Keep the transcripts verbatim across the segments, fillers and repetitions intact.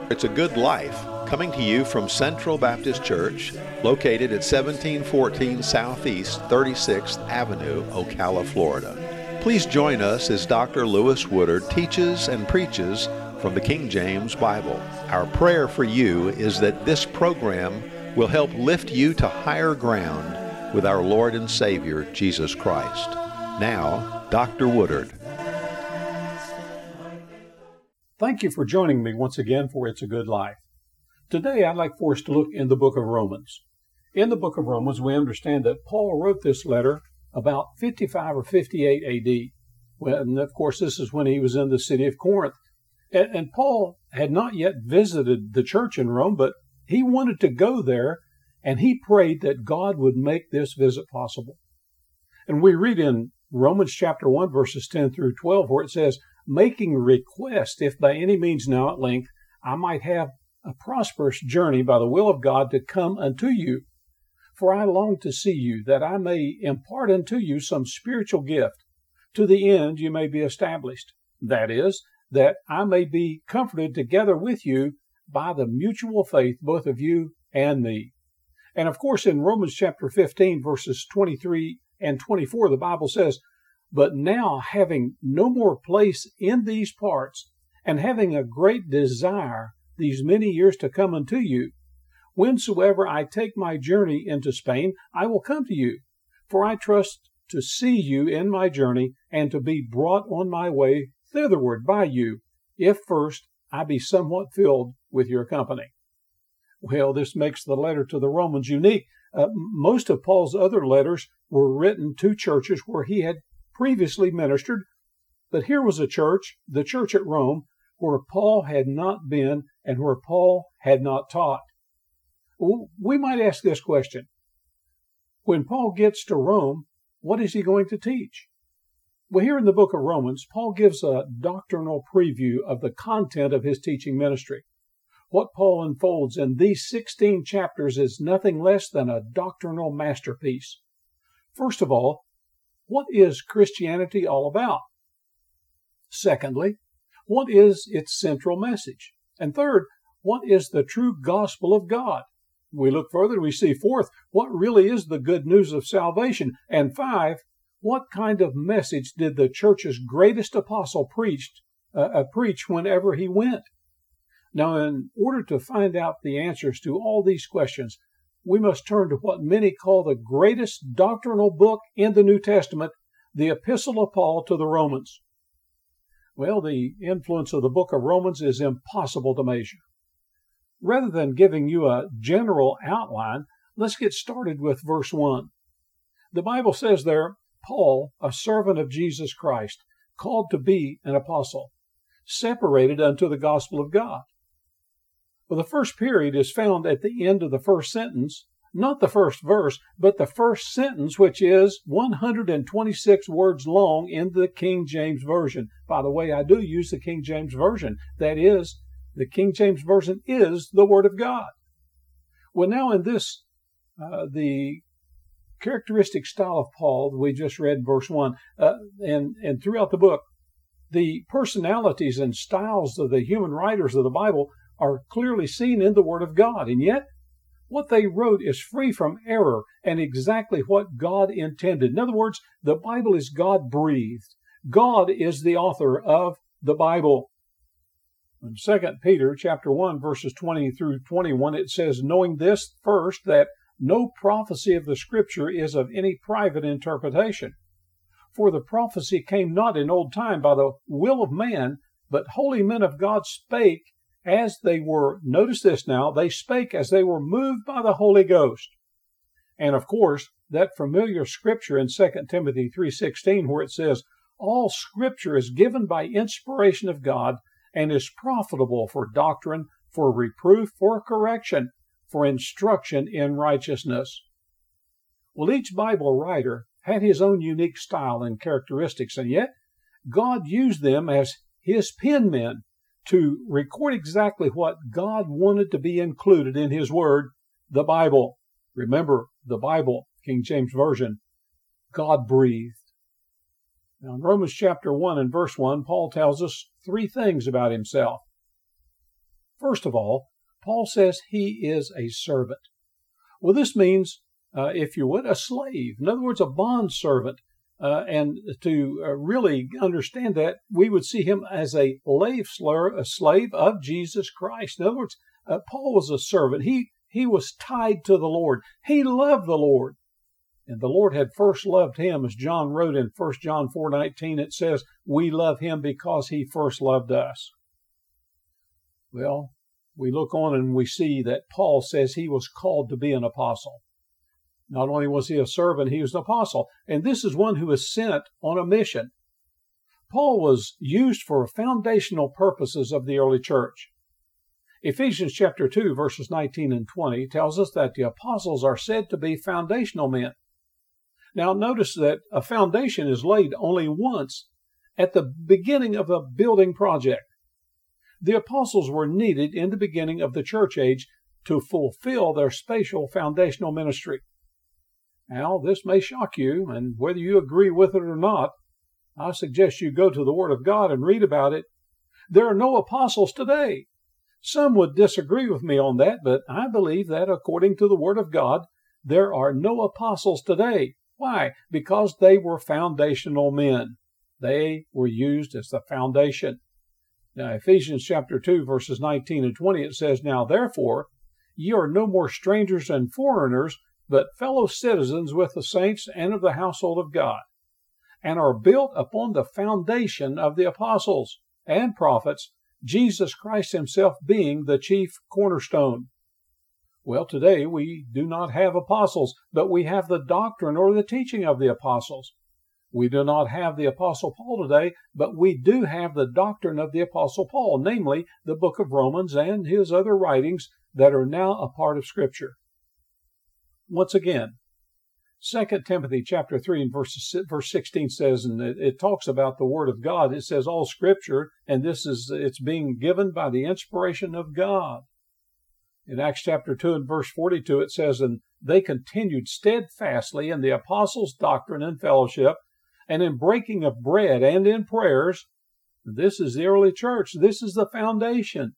It's a Good Life, coming to you from Central Baptist Church, located at seventeen fourteen Southeast thirty-sixth Avenue, Ocala, Florida. Please join us as Doctor Lewis Woodard teaches and preaches from the King James Bible. Our prayer for you is that this program will help lift you to higher ground with our Lord and Savior, Jesus Christ. Now, Doctor Woodard. Thank you for joining me once again for It's a Good Life. Today I'd like for us to look in the book of Romans. In the book of Romans, we understand that Paul wrote this letter about fifty-five or fifty-eight A D. Well, and of course, this is when he was in the city of Corinth. And, and Paul had not yet visited the church in Rome, but he wanted to go there, and he prayed that God would make this visit possible. And we read in Romans chapter one, verses ten through twelve, where it says, making request, if by any means now at length I might have a prosperous journey by the will of God to come unto you. For I long to see you, that I may impart unto you some spiritual gift, to the end you may be established. That is, that I may be comforted together with you by the mutual faith, both of you and me. And of course, in Romans chapter fifteen, verses twenty-three and twenty-four, the Bible says, but now, having no more place in these parts, and having a great desire these many years to come unto you, whensoever I take my journey into Spain, I will come to you. For I trust to see you in my journey, and to be brought on my way thitherward by you, if first I be somewhat filled with your company. Well, this makes the letter to the Romans unique. Uh, most of Paul's other letters were written to churches where he had previously ministered, but here was a church, the church at Rome, where Paul had not been and where Paul had not taught. We might ask this question. When Paul gets to Rome, what is he going to teach? Well, here in the book of Romans, Paul gives a doctrinal preview of the content of his teaching ministry. What Paul unfolds in these sixteen chapters is nothing less than a doctrinal masterpiece. First of all, what is Christianity all about? Secondly, what is its central message? And third, what is the true gospel of God? We look further, we see fourth, what really is the good news of salvation? And five, what kind of message did the church's greatest apostle preached, uh, preach whenever he went? Now, in order to find out the answers to all these questions, we must turn to what many call the greatest doctrinal book in the New Testament, the Epistle of Paul to the Romans. Well, the influence of the book of Romans is impossible to measure. Rather than giving you a general outline, let's get started with verse one. The Bible says there, Paul, a servant of Jesus Christ, called to be an apostle, separated unto the gospel of God. Well, the first period is found at the end of the first sentence, not the first verse, but the first sentence, which is one hundred twenty-six words long in the King James Version. By the way, I do use the King James Version. That is, the King James Version is the Word of God. Well, now in this, uh, the characteristic style of Paul that we just read in verse one, uh, and, and throughout the book, the personalities and styles of the human writers of the Bible are clearly seen in the Word of God. And yet, what they wrote is free from error and exactly what God intended. In other words, the Bible is God-breathed. God is the author of the Bible. In Second Peter chapter one, verses twenty through twenty-one, it says, knowing this first, that no prophecy of the Scripture is of any private interpretation. For the prophecy came not in old time by the will of man, but holy men of God spake as they were, notice this now, they spake as they were moved by the Holy Ghost. And of course, that familiar scripture in Second Timothy three sixteen, where it says, all scripture is given by inspiration of God and is profitable for doctrine, for reproof, for correction, for instruction in righteousness. Well, each Bible writer had his own unique style and characteristics, and yet God used them as his penmen to record exactly what God wanted to be included in His Word, the Bible. Remember, the Bible, King James Version, God-breathed. Now, in Romans chapter one and verse one, Paul tells us three things about himself. First of all, Paul says he is a servant. Well, this means, uh, if you would, a slave. In other words, a bond servant. Uh, and to uh, really understand that, we would see him as a slave, a slave of Jesus Christ. In other words, uh, Paul was a servant. He he was tied to the Lord. He loved the Lord. And the Lord had first loved him, as John wrote in First John four nineteen. It says, we love him because he first loved us. Well, we look on and we see that Paul says he was called to be an apostle. Not only was he a servant, he was an apostle. And this is one who was sent on a mission. Paul was used for foundational purposes of the early church. Ephesians chapter two, verses nineteen and twenty tells us that the apostles are said to be foundational men. Now notice that a foundation is laid only once at the beginning of a building project. The apostles were needed in the beginning of the church age to fulfill their spatial foundational ministry. Now, this may shock you, and whether you agree with it or not, I suggest you go to the Word of God and read about it. There are no apostles today. Some would disagree with me on that, but I believe that according to the Word of God, there are no apostles today. Why? Because they were foundational men. They were used as the foundation. Now, Ephesians chapter two, verses nineteen and twenty, it says, now therefore, ye are no more strangers and foreigners, but fellow citizens with the saints and of the household of God, and are built upon the foundation of the apostles and prophets, Jesus Christ himself being the chief cornerstone. Well, today we do not have apostles, but we have the doctrine or the teaching of the apostles. We do not have the Apostle Paul today, but we do have the doctrine of the Apostle Paul, namely the book of Romans and his other writings that are now a part of Scripture. Once again, Second Timothy chapter three and verse, verse sixteen says, and it, it talks about the Word of God. It says all Scripture, and this is it's being given by the inspiration of God. In Acts chapter two and verse forty-two, it says, and they continued steadfastly in the apostles' doctrine and fellowship, and in breaking of bread and in prayers. This is the early church. This is the foundation.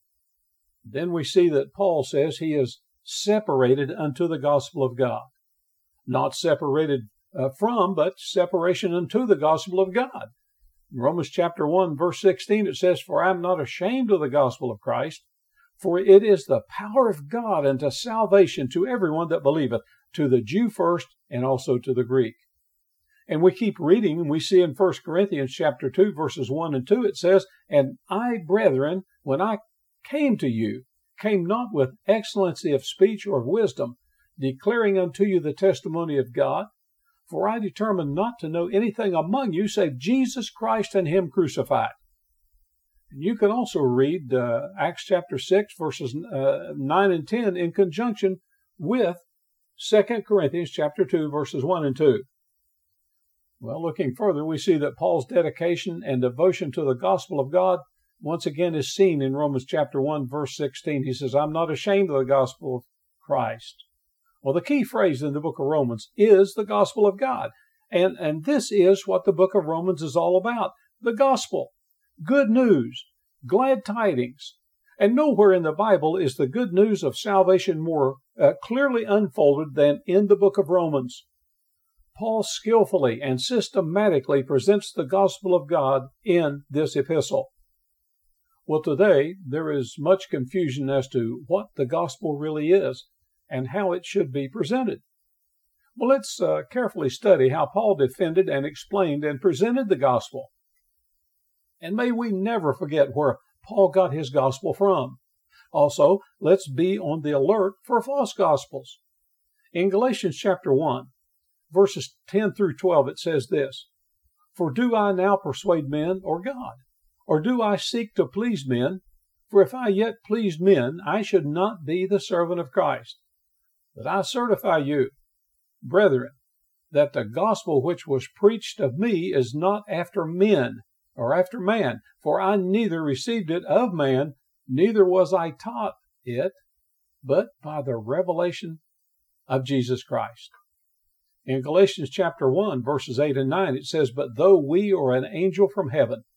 Then we see that Paul says he is separated unto the gospel of God. Not separated uh, from, but separation unto the gospel of God. In Romans chapter one, verse sixteen, it says, for I am not ashamed of the gospel of Christ, for it is the power of God unto salvation to everyone that believeth, to the Jew first, and also to the Greek. And we keep reading, and we see in First Corinthians chapter two, verses one and two, it says, and I, brethren, when I came to you, came not with excellency of speech or of wisdom, declaring unto you the testimony of God, for I determined not to know anything among you save Jesus Christ and him crucified. And you can also read uh, Acts chapter six, verses uh, nine and ten in conjunction with Second Corinthians chapter two, verses one and two. Well, looking further, we see that Paul's dedication and devotion to the gospel of God once again is seen in Romans chapter one, verse sixteen. He says, I'm not ashamed of the gospel of Christ. Well, the key phrase in the book of Romans is the gospel of God. And, and this is what the book of Romans is all about. The gospel. Good news. Glad tidings. And nowhere in the Bible is the good news of salvation more uh, clearly unfolded than in the book of Romans. Paul skillfully and systematically presents the gospel of God in this epistle. Well, today there is much confusion as to what the gospel really is and how it should be presented. Well, let's uh, carefully study how Paul defended and explained and presented the gospel. And may we never forget where Paul got his gospel from. Also, let's be on the alert for false gospels. In Galatians chapter one, verses ten through twelve, it says this, for do I now persuade men or God? Or do I seek to please men? For if I yet pleased men, I should not be the servant of Christ. But I certify you, brethren, that the gospel which was preached of me is not after men, or after man. For I neither received it of man, neither was I taught it, but by the revelation of Jesus Christ. In Galatians chapter one, verses eight and nine, it says, but though we or an angel from heaven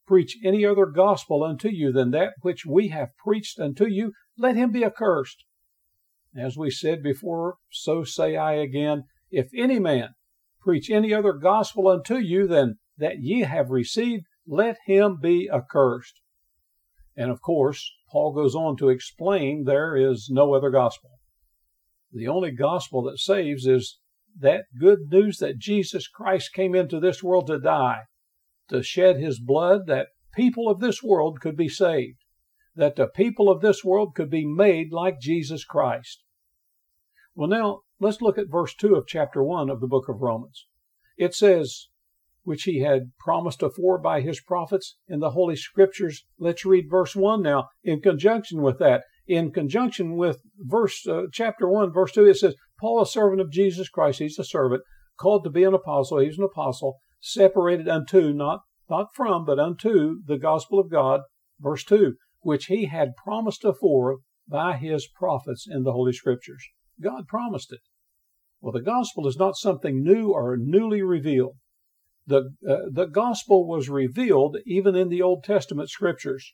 preach any other gospel unto you than that which we have preached unto you, let him be accursed. As we said before, so say I again, if any man preach any other gospel unto you than that ye have received, let him be accursed. And of course, Paul goes on to explain there is no other gospel. The only gospel that saves is that good news that Jesus Christ came into this world to die, to shed his blood, that people of this world could be saved, that the people of this world could be made like Jesus Christ. Well, now, let's look at verse two of chapter one of the book of Romans. It says, which he had promised afore by his prophets in the Holy Scriptures. Let's read verse one now in conjunction with that. In conjunction with verse uh, chapter one, verse two, it says, Paul, a servant of Jesus Christ, he's a servant, called to be an apostle, he's an apostle, separated unto, not, not from, but unto the gospel of God, verse two, which he had promised afore by his prophets in the Holy Scriptures. God promised it. Well, the gospel is not something new or newly revealed. The, uh, the gospel was revealed even in the Old Testament Scriptures.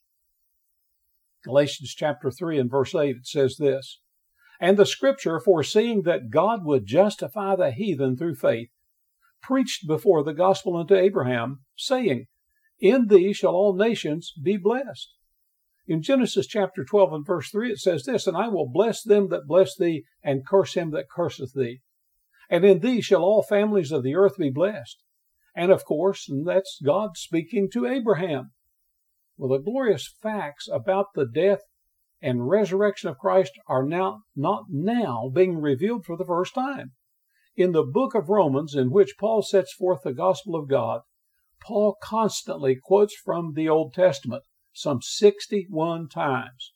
Galatians chapter three and verse eight, it says this, and the Scripture, foreseeing that God would justify the heathen through faith, preached before the gospel unto Abraham, saying, in thee shall all nations be blessed. In Genesis chapter twelve and verse three, it says this, and I will bless them that bless thee, and curse him that curseth thee. And in thee shall all families of the earth be blessed. And of course, that's God speaking to Abraham. Well, the glorious facts about the death and resurrection of Christ are now not now being revealed for the first time. In the book of Romans, in which Paul sets forth the gospel of God, Paul constantly quotes from the Old Testament, some sixty-one times.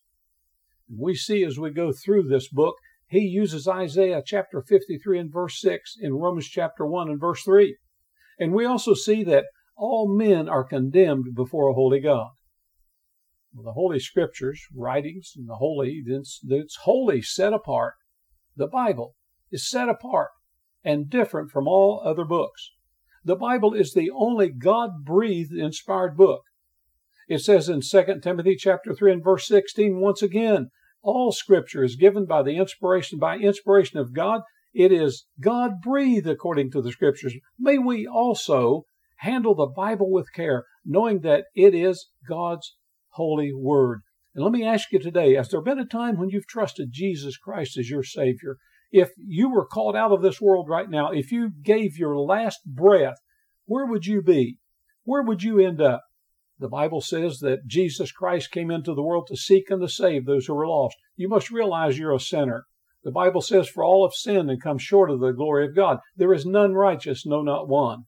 We see as we go through this book, he uses Isaiah chapter fifty-three and verse six in Romans chapter one and verse three. And we also see that all men are condemned before a holy God. Well, the Holy Scriptures, writings, and the holy, it's, it's holy, set apart. The Bible is set apart and different from all other books. The Bible is the only God-breathed inspired book. It says in Second Timothy chapter three and verse sixteen, once again, all Scripture is given by the inspiration, by inspiration of God. It is God-breathed according to the Scriptures. May we also handle the Bible with care, knowing that it is God's holy word. And let me ask you today, has there been a time when you've trusted Jesus Christ as your Savior? If you were called out of this world right now, if you gave your last breath, where would you be? Where would you end up? The Bible says that Jesus Christ came into the world to seek and to save those who were lost. You must realize you're a sinner. The Bible says, for all have sinned and come short of the glory of God. There is none righteous, no, not one.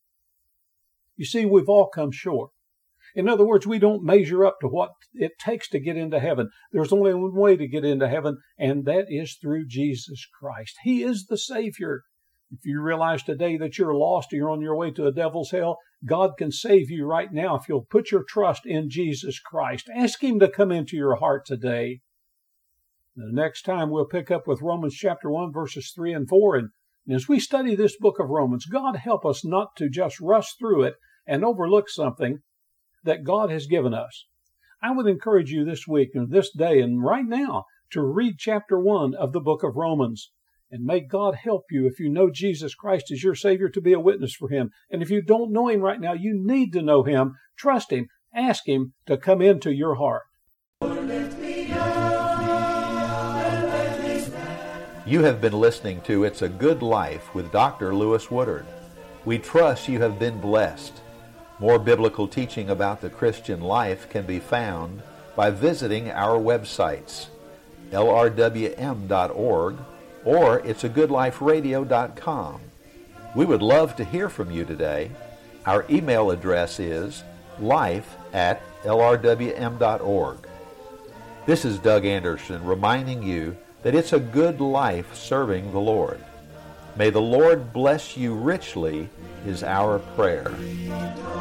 You see, we've all come short. In other words, we don't measure up to what it takes to get into heaven. There's only one way to get into heaven, and that is through Jesus Christ. He is the Savior. If you realize today that you're lost or you're on your way to a devil's hell, God can save you right now if you'll put your trust in Jesus Christ. Ask Him to come into your heart today. The next time we'll pick up with Romans chapter one, verses three and four. And as we study this book of Romans, God help us not to just rush through it and overlook something that God has given us. I would encourage you this week and this day and right now to read chapter one of the book of Romans. And may God help you, if you know Jesus Christ as your Savior, to be a witness for Him. And if you don't know Him right now, you need to know Him. Trust Him. Ask Him to come into your heart. You have been listening to It's a Good Life with Doctor Lewis Woodard. We trust you have been blessed. More biblical teaching about the Christian life can be found by visiting our websites, L R W M dot org or it's a good life radio dot com. We would love to hear from you today. Our email address is life at L R W M dot org. This is Doug Anderson reminding you that it's a good life serving the Lord. May the Lord bless you richly is our prayer.